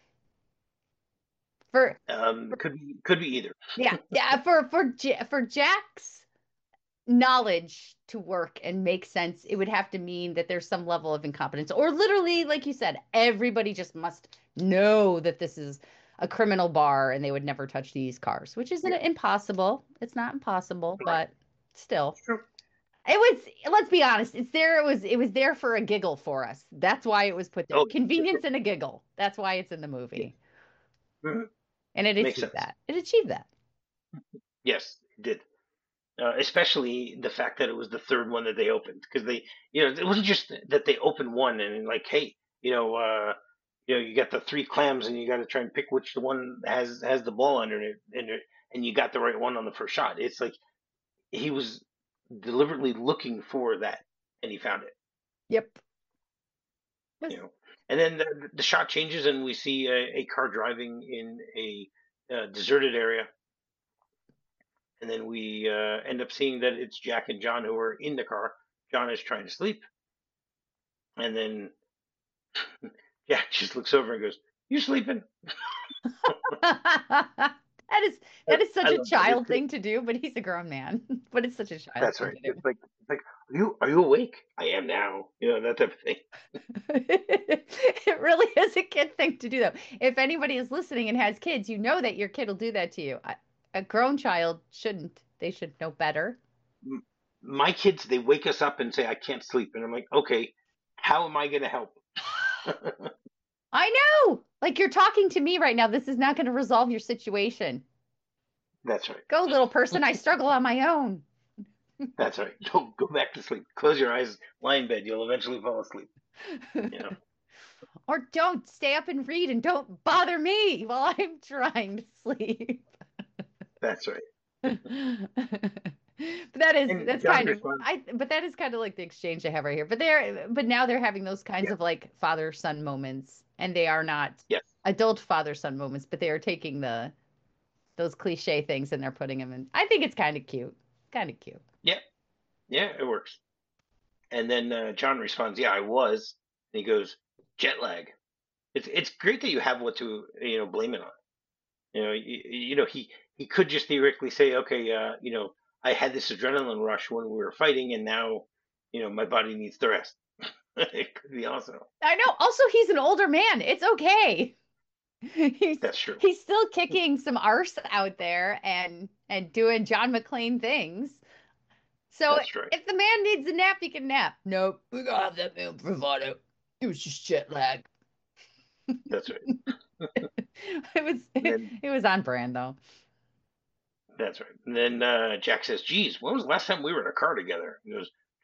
For Um, could be could be either. yeah, yeah, for for for Jack's knowledge to work and make sense, it would have to mean that there's some level of incompetence, or literally, like you said, everybody just must know that this is a criminal bar and they would never touch these cars, which isn't Yeah, impossible. It's not impossible, right. but still. True. It was, let's be honest, it's there, it was it was there for a giggle for us. That's why it was put there. Oh, for Convenience sure. and a giggle. That's why it's in the Yeah. movie. Mhm. And it Makes achieved sense. that. It achieved that. Yes, it did. Uh, especially the fact that it was the third one that they opened, because they, you know, it wasn't just that they opened one and like, hey, you know, uh, you know, you got the three clams and you got to try and pick which the one has has the ball under it, and it, and you got the right one on the first shot. It's like he was deliberately looking for that, and he found it. Yep. Was You know, and then the, the shot changes, and we see a, a car driving in a uh, deserted area, and then we uh, end up seeing that it's Jack and John who are in the car. John is trying to sleep, and then Jack just looks over and goes, "You sleeping?" that is I, that is such I a love that. child It's, thing to do, but he's a grown man. But it's such a child that's thing right. to It's do. like, it's like, are you are you awake? I am now. You know, that type of thing. It really is a kid thing to do, though. If anybody is listening and has kids, you know that your kid will do that to you. A a grown child shouldn't. They should know better. M- My kids, they wake us up and say, "I can't sleep," and I'm like, "Okay, how am I going to help?" I know. Like you're talking to me right now. This is not going to resolve your situation. That's right. Go, little person. I struggle on my own. That's right. Go go back to sleep. Close your eyes. Lie in bed. You'll eventually fall asleep. You know. Or don't stay up and read and don't bother me while I'm trying to sleep. That's right. But that is And that's John kind of responds, I but that is kind of like the exchange I have right here. But they're but now they're having those kinds "Yeah, of like father son moments and they are not yes, adult father son moments, but they are taking the those cliche things and they're putting them in. I think it's kind of cute. Kind of cute. yeah, yeah, it works." And then uh, John responds, "Yeah, I was." And he goes, "Jet lag." It's it's great that you have what to, you know, blame it on. You know, you, you know he he could just theoretically say, "Okay, uh, you know, I had this adrenaline rush when we were fighting, and now, you know, my body needs the rest." It could be awesome. I know. Also, he's an older man. It's okay. He's That's true. he's still kicking some arse out there and and doing John McClane things. So That's right. if the man needs a nap, he can nap. Nope, we gotta have that meal provided. It was just jet lag. That's right. It was And then it was on brand though. that's right. And then uh, Jack says, "Geez, when was the last time we were in a car together?" He goes,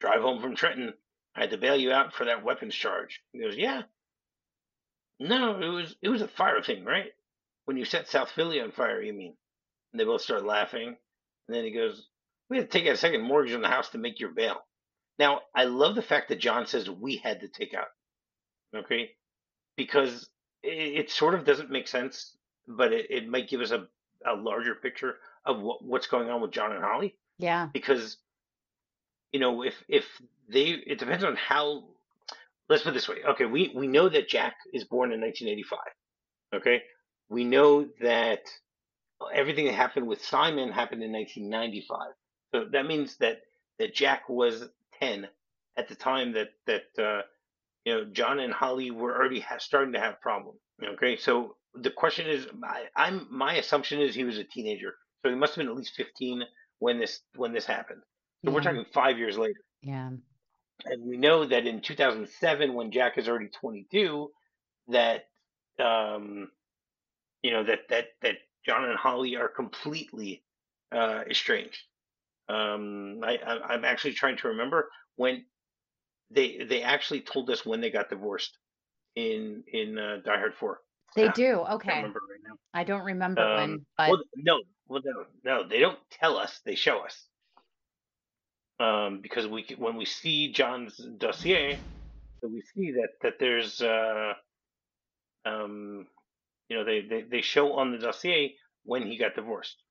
drive home from Trenton. I had to bail you out for that weapons charge. He goes, yeah. No, it was it was a fire thing, right? When you set South Philly on fire, you mean? And they both start laughing. And then he goes, we had to take out a second mortgage on the house to make your bail. Now, I love the fact that John says we had to take out, okay? Because it, it sort of doesn't make sense, but it, it might give us a, a larger picture of what, what's going on with John and Holly. Yeah. Because, you know, if if they, it depends on how, let's put it this way. Okay, we, we know that Jack is born in nineteen eighty-five, okay? We know that everything that happened with Simon happened in nineteen ninety-five. So that means that, that Jack was ten at the time that, that uh, you know, John and Holly were already ha- starting to have problems. Okay, so the question is, I, I'm my assumption is he was a teenager, so he must have been at least fifteen when this when this happened. So we're Yeah. talking five years later, Yeah. and we know that in two thousand seven, when Jack is already twenty-two, that um, you know that that that John and Holly are completely uh, estranged. Um, I, I I'm actually trying to remember when they they actually told us when they got divorced in in uh, Die Hard Four. They Ah, do. can't Okay. remember right I don't remember now. Um, when, but well, no, well, no, no, they don't tell us; they show us. Um, because we c- when we see John's dossier, so we see that that there's uh, um, you know, they, they they show on the dossier when he got divorced.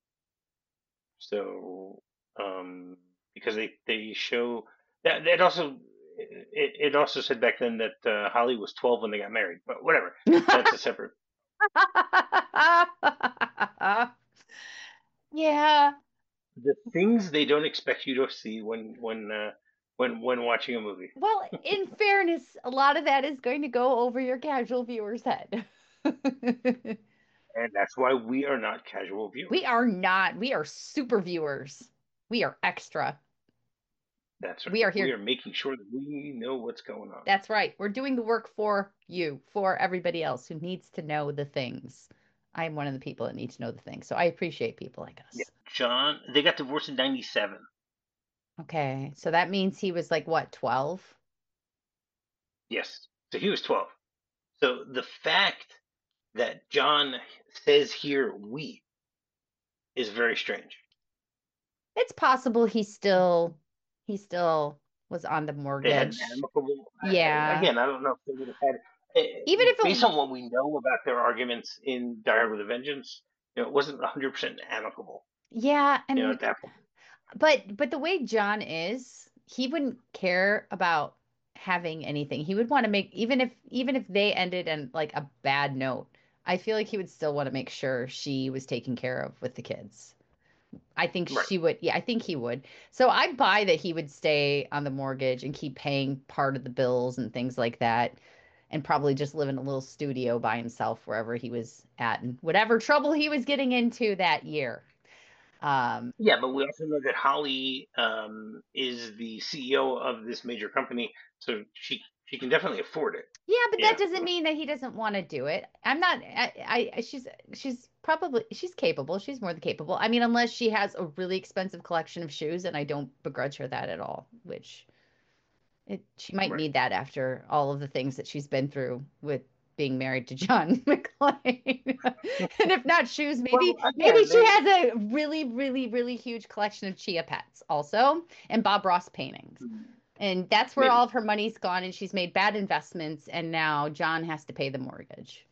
So um, because they they show that it also it, it also said back then that uh, Holly was twelve when they got married, but whatever. That's a separate. yeah. The things they don't expect you to see when when uh, when when watching a movie, Well, in fairness, a lot of that is going to go over your casual viewer's head. and that's why we are not casual We viewers. are not. We are super viewers. We are extra. That's right. We are We here. are making sure that we know what's going on. That's right. We're doing the work for you, for everybody else who needs to know the things. I'm one of the people that need to know the things. So I appreciate people like Yeah, us. John. They got divorced in ninety-seven. Okay. So that means he was like, what, twelve? Yes, so he was twelve. So the fact that John says here "we" is very strange. It's possible he still he still was on the They had an mortgage. amicable. I, Yeah. again, I don't know if they would have had. eh, Even if Based it on what we know about their arguments in Die Hard with a Vengeance, you know, it wasn't one hundred percent amicable. yeah, You know, and at that point. but but the way John is, he wouldn't care about having anything. He would want to make even if even if they ended in like a bad note, I feel like he would still want to make sure she was taken care of with the kids. I think Right. she would. Yeah, I think he would. So I buy that he would stay on the mortgage and keep paying part of the bills and things like that, and probably just live in a little studio by himself wherever he was at and whatever trouble he was getting into that year. Um, Yeah, but we also know that Holly um, is the C E O of this major company, so she she can definitely afford it. yeah, but that Yeah. doesn't mean that he doesn't want to do it. I'm not. I, I. She's. She's probably. She's capable. She's more than capable. I mean, unless she has a really expensive collection of shoes, and I don't begrudge her that at all. Which it. She might Right. need that after all of the things that she's been through with being married to John McClane. And if not shoes, maybe Well, maybe again, she they, has a really, really, really huge collection of Chia pets also, and Bob Ross paintings. And that's where all maybe. of her money's gone, and she's made bad investments, and now John has to pay the mortgage.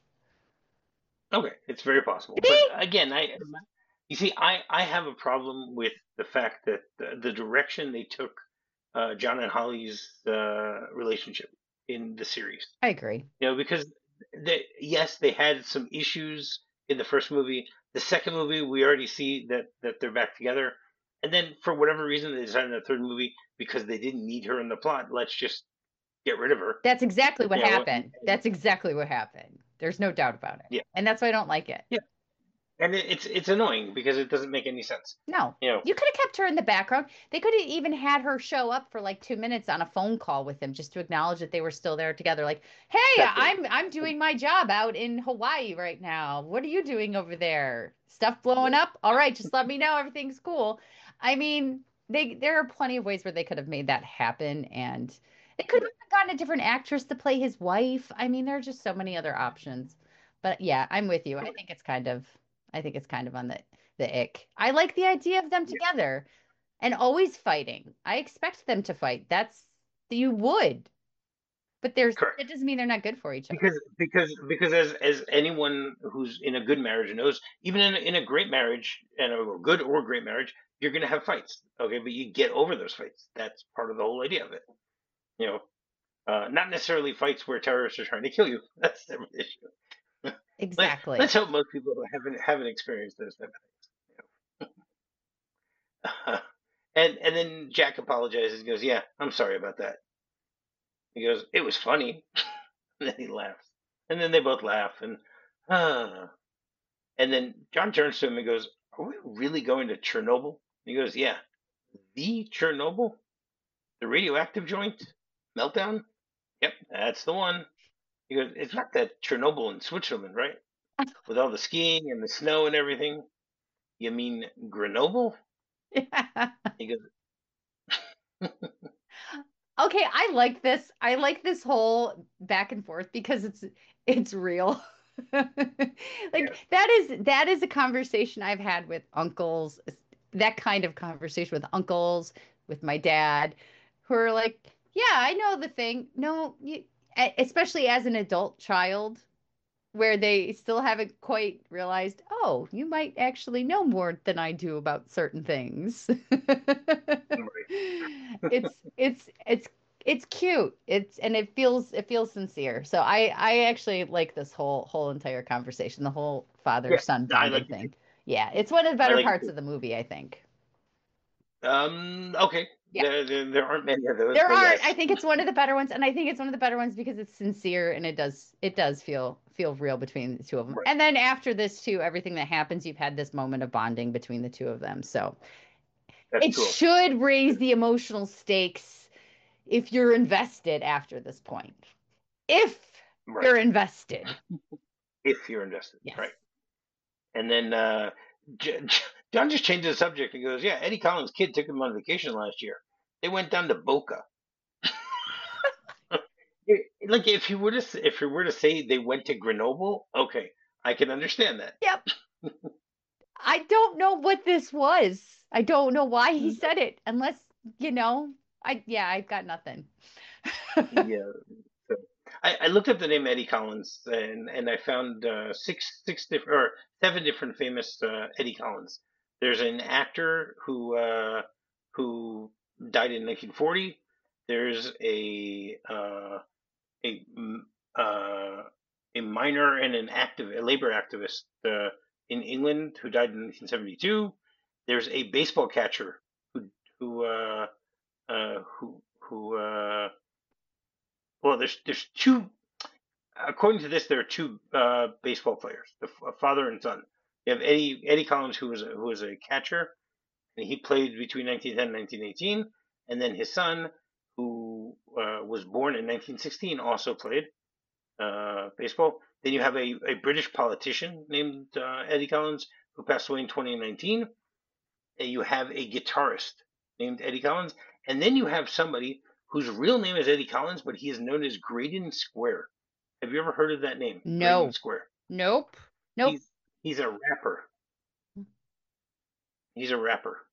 Okay, it's very possible. But again, I you see, I I have a problem with the fact that the, the direction they took uh, John and Holly's uh, relationship in the series. I agree. You know, because they, yes, they had some issues in the first movie. The second movie, we already see that that they're back together. And then for whatever reason, they decided in the third movie because they didn't need her in the plot. Let's just get rid of her. That's exactly what You know, and, happened. and That's exactly what happened. There's no doubt about it. yeah, And that's why I don't like it. yeah, and it, it's it's annoying because it doesn't make any sense. No. You know, You could have kept her in the background. They could have even had her show up for like two minutes on a phone call with him just to acknowledge that they were still there together. Like, hey, that's it. I'm I'm doing my job out in Hawaii right now. What are you doing over there? Stuff blowing up? All right, just let me know everything's cool. I mean, they there are plenty of ways where they could have made that happen, and they could have gotten a different actress to play his wife. I mean, there are just so many other options. But yeah, I'm with you. I think it's kind of I think it's kind of on the the ick. I like the idea of them Yeah, together and always fighting. I expect them to fight. That's you would, but there's correct. it doesn't mean they're not good for each other. Because because because as as anyone who's in a good marriage knows, even in a, in a great marriage and a good or great marriage, you're going to have fights. Okay, but you get over those fights. That's part of the whole idea of it. You know, uh, not necessarily fights where terrorists are trying to kill you. That's a different issue. Let Exactly. let's hope most people haven't haven't experienced those type of things. and and then Jack apologizes and goes, "Yeah, I'm sorry about that." He goes, "It was funny." And then he laughs, and then they both laugh, and ah. And then John turns to him and goes, "Are we really going to Chernobyl?" He goes, "Yeah, the Chernobyl, the radioactive joint meltdown. Yep, that's the one." He goes, "It's not that Chernobyl in Switzerland, right? With all the skiing and the snow and everything. You mean Grenoble?" He goes, Okay, I like this. I like this whole back and forth because it's it's real. "Yeah, Like that is that is a conversation I've had with uncles, that kind of conversation with uncles, with my dad, who are like, "Yeah, I know the thing." No, you, e- especially as an adult child, where they still haven't quite realized, "Oh, you might actually know more than I do about certain things." right, It's it's it's it's cute. It's and it feels it feels sincere. So I I actually like this whole whole entire conversation, the whole father yeah, son I bonding like it too. thing. Yeah, it's one of the I better like it parts too." of the movie, I think. Um, okay, Yeah. there, there there aren't many of those, There but aren't. I yes, think it's one of the better ones, and I think it's one of the better ones because it's sincere and it does it does feel feel real between the two of them. right, And then after this too, everything that happens, you've had this moment of bonding between the two of them. So that's it cool. should raise the emotional stakes if you're invested after this point. If Right, you're invested. if you're invested, Yes. right. And then uh, J- J- John just changed the subject and goes, "Yeah, Eddie Collins' kid took him on vacation last year. They went down to Boca." It- Like if you were to s- if you were to say they went to Grenoble, okay, I can understand that. Yep. I don't know what this was. I don't know why he Mm, said it unless, you know, I yeah, I've got nothing. yeah. So I, I looked up the name Eddie Collins and and I found uh, six six different or seven different famous uh, Eddie Collins. There's an actor who uh, who died in nineteen forty. There's a uh, a mm, uh, a miner and an active a labor activist uh, in England who died in nineteen seventy-two. There's a baseball catcher who who uh, uh, who who uh, well, there's there's two. According to this, there are two uh, baseball players, the f- father and son. You have Eddie Eddie Collins, who was a, who was a catcher, and he played between nineteen ten and nineteen eighteen. And then his son, who uh, was born in nineteen sixteen, also played uh, baseball. Then you have a, a British politician named uh, Eddie Collins, who passed away in twenty nineteen. And you have a guitarist named Eddie Collins. And then you have somebody whose real name is Eddie Collins, but he is known as Graydon Square. Have you ever heard of that name, Graydon No. Square? Nope. Nope. He's he's a rapper. He's a rapper.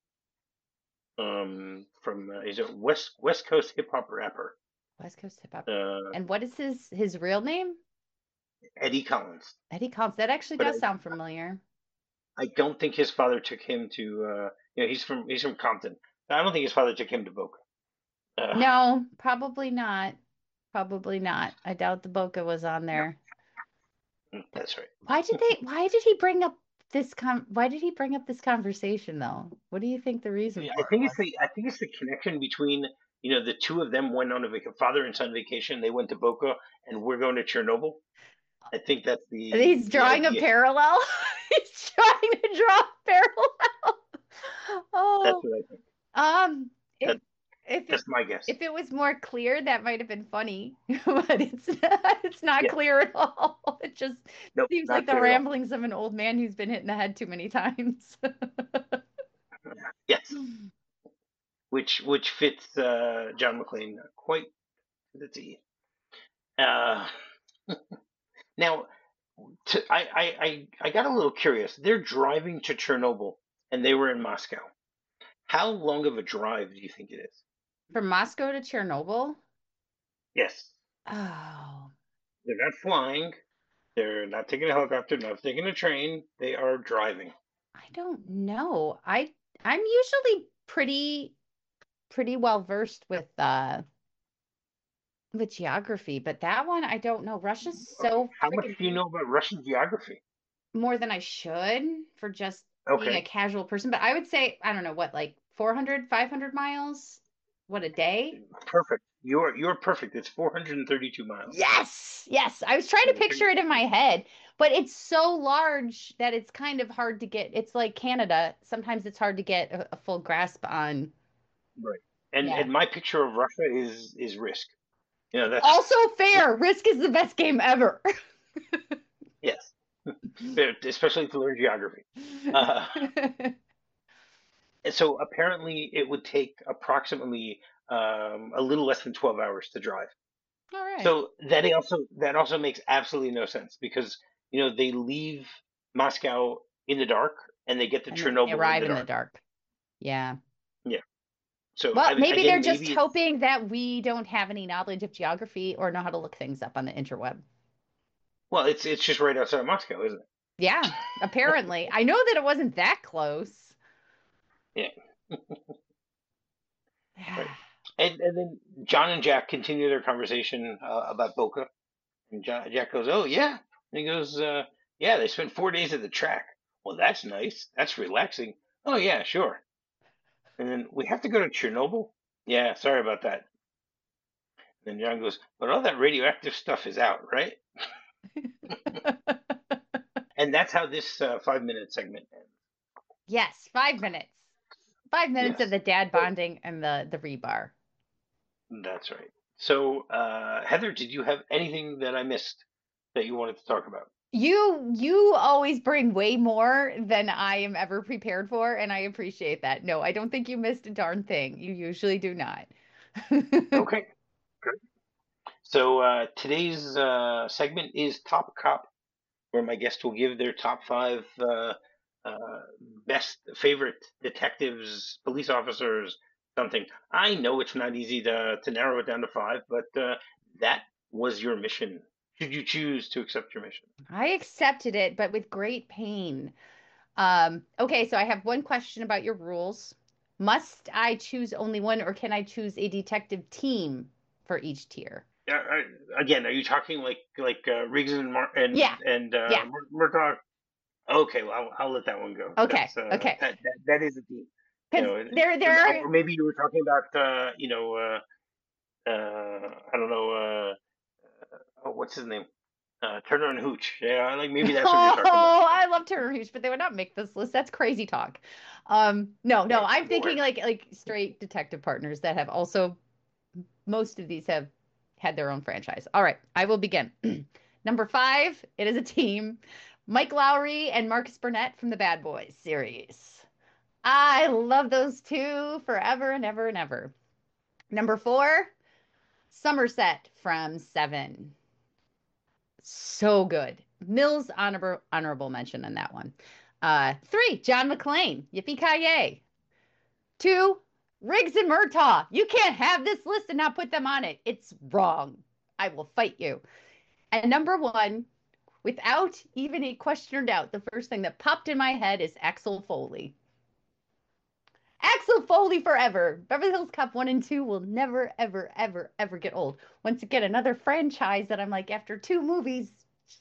Um, from uh, he's a West West Coast hip hop rapper. West Coast hip hop. Uh, And what is his his real name? Eddie Collins. Eddie Collins. That actually But I, does sound familiar. I don't think his father took him to. Uh, you know, he's from he's from Compton. I don't think his father took him to Boca. Uh, No, probably not. Probably not. I doubt the Boca was on no, there. that's right. Why did they why did he bring up this con why did he bring up this conversation though? What do you think the reason Yeah, for I it think it's was? the I think it's the connection between you know the two of them went on a vac- father and son vacation. They went to Boca, and we're going to Chernobyl. I think that's the He's the drawing a idea here. parallel. He's trying to draw a parallel. That's Oh, what I think. um, if That if it that's my guess. if it was more clear, that might have been funny, but it's not, it's not Yeah, clear at all. It just nope, seems like not the clear at all. ramblings of an old man who's been hit in the head too many times. Yes. which which fits uh, John McClane quite to the T. Uh, now, to, I, I I I got a little curious. They're driving to Chernobyl, and they were in Moscow. How long of a drive do you think it is? From Moscow to Chernobyl? Yes, Oh, they're not flying. They're not taking a helicopter. Not taking a train. They are driving. I don't know. I I'm usually pretty pretty well versed with uh with geography, but that one I don't know. Russia's so How much freaking do you big, know about Russian geography? more than I should for just being a Okay, casual person. But I would say, I don't know, what, like four hundred, five hundred miles? What, a day? perfect. You're you're perfect. It's four hundred thirty-two miles. Yes, yes. I was trying to Okay. picture it in my head, but it's so large that it's kind of hard to get. It's like Canada. Sometimes it's hard to get a, a full grasp on. Right. And Yeah. and my picture of Russia is is Risk. You know, that's Also fair. Risk is the best game ever. yes, especially to learn geography. Uh, and so apparently, it would take approximately um, a little less than twelve hours to drive. All right. So that also that also makes absolutely no sense because you know they leave Moscow in the dark and they get to And then they Chernobyl in arrive the in the dark. dark. Yeah. Yeah. So I, Well, maybe they're again, just maybe it's hoping that we don't have any knowledge of geography or know how to look things up on the interweb. well, it's it's just right outside of Moscow, isn't Yeah, apparently. I know that it wasn't that close. it? Yeah. Right. And and then John and Jack continue their conversation uh, about Boca, and John, Jack goes, "Oh yeah," and he goes, uh, "Yeah, they spent four days at the track. Well, that's nice. That's relaxing. Oh yeah, sure." And then we have to go to Chernobyl. Yeah, sorry about that. And John goes, "But all that radioactive stuff is out, right?" And that's how this uh, five minute segment ends. Yes, five minutes. Five minutes of Yes, the dad so bonding and the the rebar. that's right. So, uh, Heather, did you have anything that I missed that you wanted to talk about? You you always bring way more than I am ever prepared for, and I appreciate that. No, I don't think you missed a darn thing. You usually do not. Okay, good. So uh, today's uh, segment is Top Cop, where my guests will give their top five uh, uh, best favorite detectives, police officers, something. I know it's not easy to to narrow it down to five, but uh, that was your mission. Should you choose to accept your mission? I accepted it, but with great pain. Um, okay, so I have one question about your rules. Must I choose only one, or can I choose a detective team for each tier? Uh, uh, again, are you talking like like uh, Riggs and Mar- and Yeah, and uh, yeah. Mur- Murtaugh? Okay, well, I'll, I'll let that one go. Okay, That's uh, okay. that that that is a team. You Because know, it- there, it- there are. or maybe you were talking about uh, you know uh, uh, I don't know uh, oh, what's his name? Uh, Turner and Hooch. Yeah, like maybe that's what you're talking about. Oh, I love Turner Hooch, but they would not make this list. That's crazy talk. Um, no, no, Right. I'm Or thinking like like straight detective partners that have also most of these have had their own franchise. All right, I will begin. Number five, it is a team. Mike Lowry and Marcus Burnett from the Bad Boys series. I love those two forever and ever and ever. Number four, Somerset from Seven. So good. Mills honorable honorable mention in that one. Uh, three, John McClane. Yippee ki yay. Two, Riggs and Murtaugh. You can't have this list and not put them on it. It's wrong. I will fight you. And number one, without even a question or doubt, the first thing that popped in my head is Axel Foley. Axel Foley forever. Beverly Hills Cop one and two will never, ever, ever, ever get old. Once again, another franchise that I'm like, after two movies,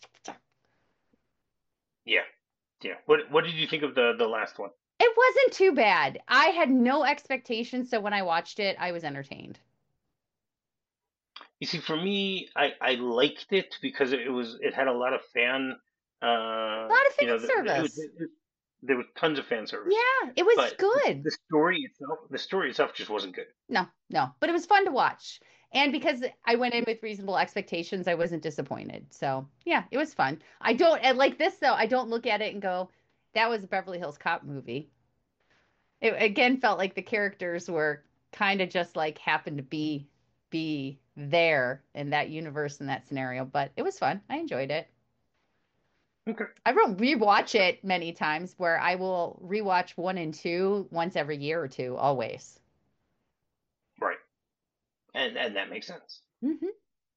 yeah, yeah. What what did you think of the the last one? it wasn't too bad. I had no expectations, so when I watched it, I was entertained. You see, for me, I I liked it because it was it had a lot of fan. A Uh, lot of you fan know, th- it was service. it, there was tons of fan service, Yeah, it was but the, good. the story itself, the story itself just wasn't good. No, no, but it was fun to watch. And because I went in with reasonable expectations, I wasn't disappointed. So, yeah, it was fun. I don't, and like this though, I don't look at it and go, that was a Beverly Hills Cop movie. It again felt like the characters were kind of just like happened to be be there in that universe in that scenario, but it was fun. I enjoyed it. Okay. I won't rewatch it many times where I will rewatch one and two once every year or two, always. Right. And and that makes sense. Mm-hmm.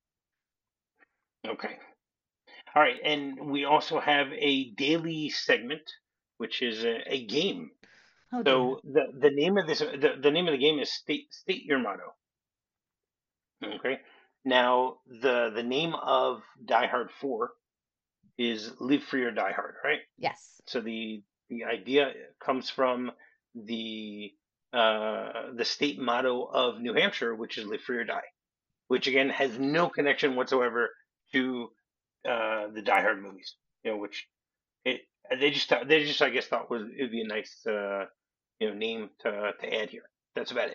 Okay. All right. And we also have a daily segment, which is a, a game. Oh dear. So the the name of this the, the name of the game is state state your motto. Okay. Now the the name of Die Hard four is Live Free or Die Hard, right? Yes. So the the idea comes from the uh, the state motto of New Hampshire, which is Live Free or Die, which again has no connection whatsoever to uh, the Die Hard movies. You know, which it they just thought, they just I guess thought was it would be a nice uh, you know name to to add here. That's about it.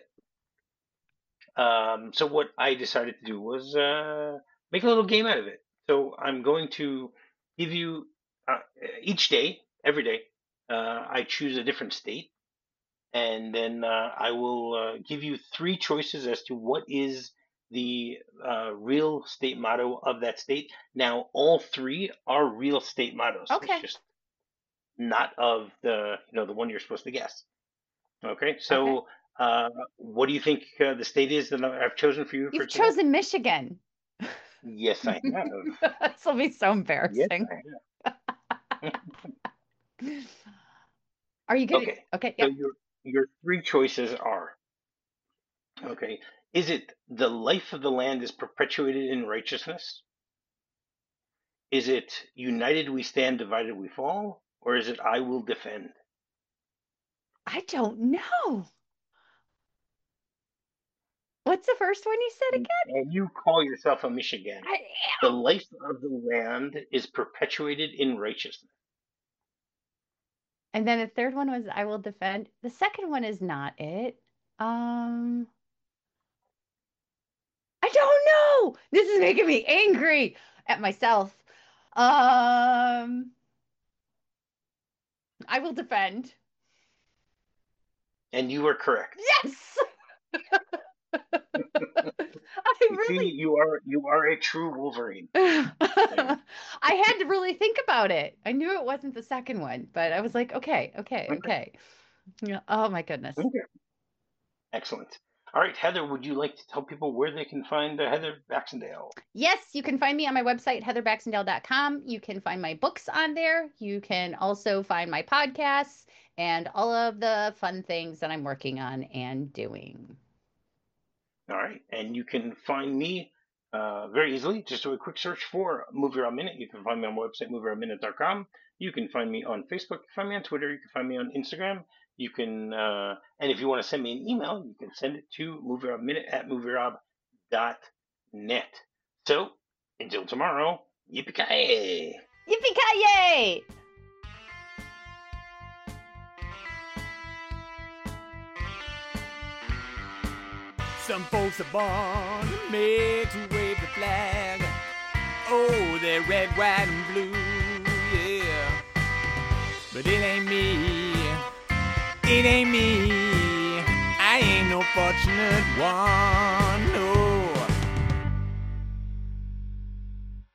Um, so what I decided to do was uh, make a little game out of it. So I'm going to give you uh, each day, every day, uh, I choose a different state, and then uh, I will uh, give you three choices as to what is the uh, real state motto of that state. Now, all three are real state mottos. Okay. It's just not of the you know the one you're supposed to guess. Okay, so. Okay. Uh, what do you think uh, the state is that I've chosen for you for You've today? chosen Michigan. Yes, I have. This will be so Yes, embarrassing. I have. Are you good? Okay, Okay. so Yep. your your three choices are, okay, is it the life of the land is perpetuated in righteousness? Is it united we stand, divided we fall? Or is it I will defend? I don't know. What's the first one you said And, again? and you call yourself a Michigan. I The am. life of the land is perpetuated in righteousness. And then the third one was I will defend. The second one is not it. Um, I don't know. This is making me angry at myself. Um, I will defend. And you are correct. Yes. I You see, really you are you are a true Wolverine. I had to really think about it. I knew it wasn't the second one, but I was like, okay, okay, Okay. okay. Yeah. Oh my goodness. Okay. Excellent. All right, Heather, would you like to tell people where they can find uh, Heather Baxendale? Yes, you can find me on my website, heather baxendale dot com. You can find my books on there. You can also find my podcasts and all of the fun things that I'm working on and doing. All right, and you can find me uh, very easily. Just do a quick search for Movie Rob Minute. You can find me on my website, movie rob minute dot com. You can find me on Facebook. You can find me on Twitter. You can find me on Instagram. You can, uh, and if you want to send me an email, you can send it to movie rob minute at movie rob dot net. So until tomorrow, yippee-ki-yay! Yippee-ki-yay! Some folks are born made to wave the flag. Oh, they're red, white, and blue, yeah. But it ain't me, it ain't me. I ain't no fortunate one.